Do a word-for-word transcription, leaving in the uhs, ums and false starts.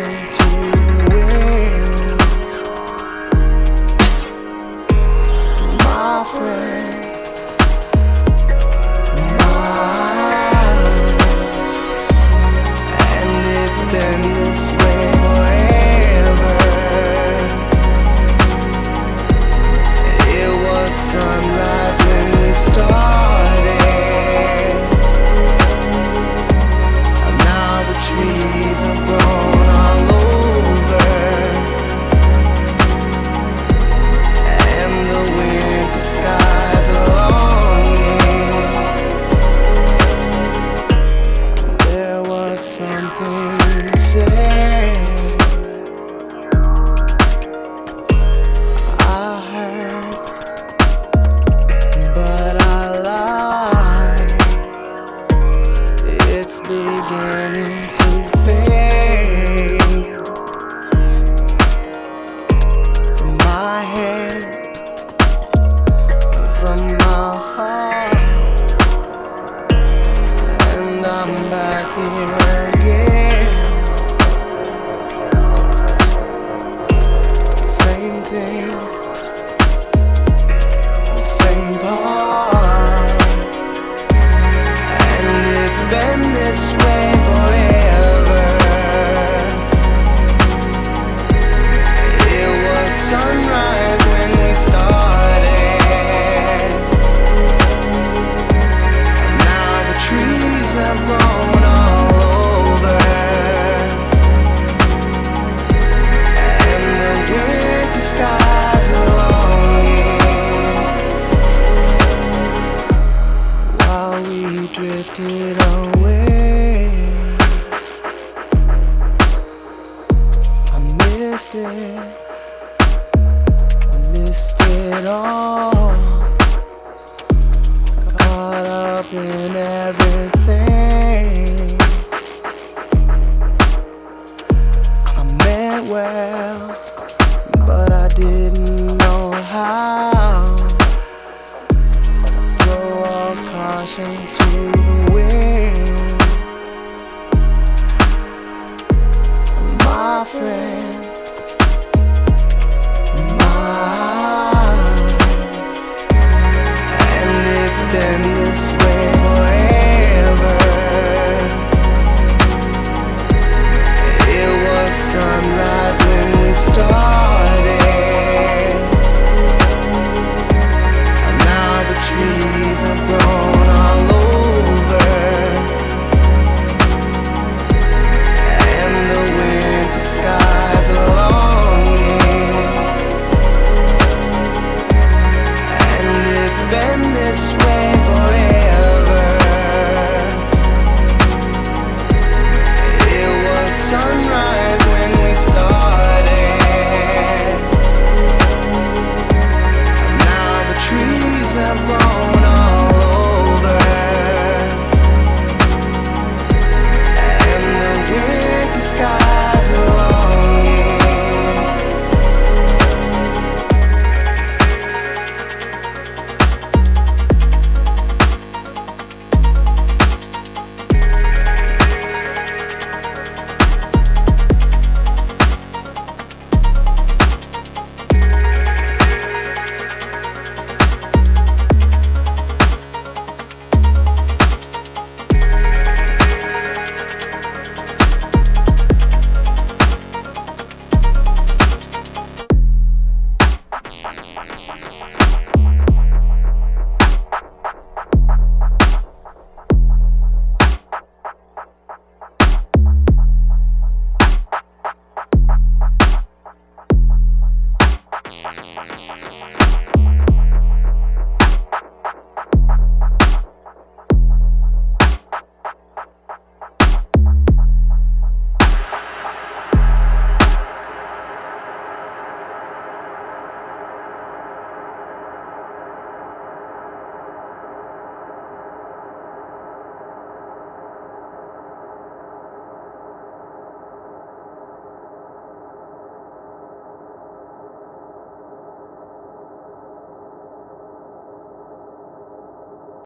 caution to the wind. My friend, mine, and it's been this way forever. It was sunrise when we started. Now the trees have grown all over, and the winter skies are longing. There was something said I heard, but I lied. It's beginning to fade from my head, from my heart, and I'm back here again. Same thing, same part, and it's been this way forever. It was sunrise when we started. Now the trees have grown all over, and the winter skies are longing. While we drifted away, I missed it, missed it all. Caught up in everything. I meant well, but I didn't know how. Throw all caution to the wind. My friend,